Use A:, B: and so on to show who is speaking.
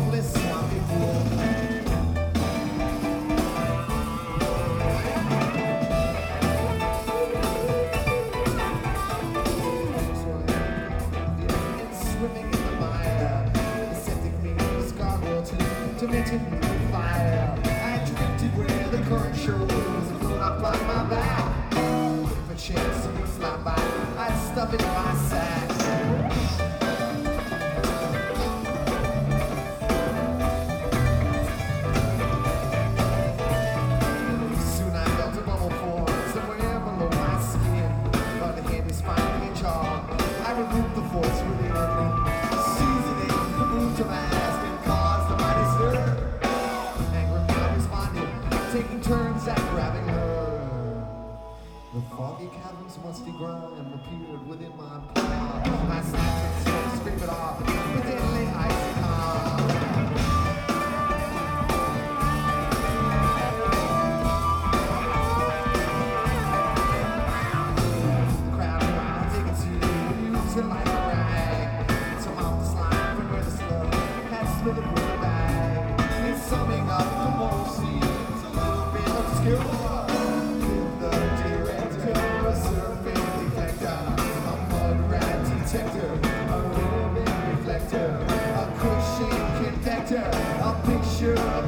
A: hopeless swampy pool. Swimming in the mire, the septic means gargoyle to mention me with fire. I drifted where the current shows and float up on my back. If a chance to slide by, I'd stuff it in my sack. Soon I felt a bubble form somewhere below my skin, but the hand is finally in charge. I removed the force within me, seasoning the move to my ass and caused the mighty stir. Angry mind responded, taking turns at grabbing her. The foggy cavern's musty grime appeared within my palm. I snapped it, so scrape it off, with deadly icy calm. The crowd around taking to use it like a rag. Some off the slime from where the slug had slithered with a bag. In summing up the moral scenes, a little bit obscure. A ribbon reflector, a cushion conductor, a picture of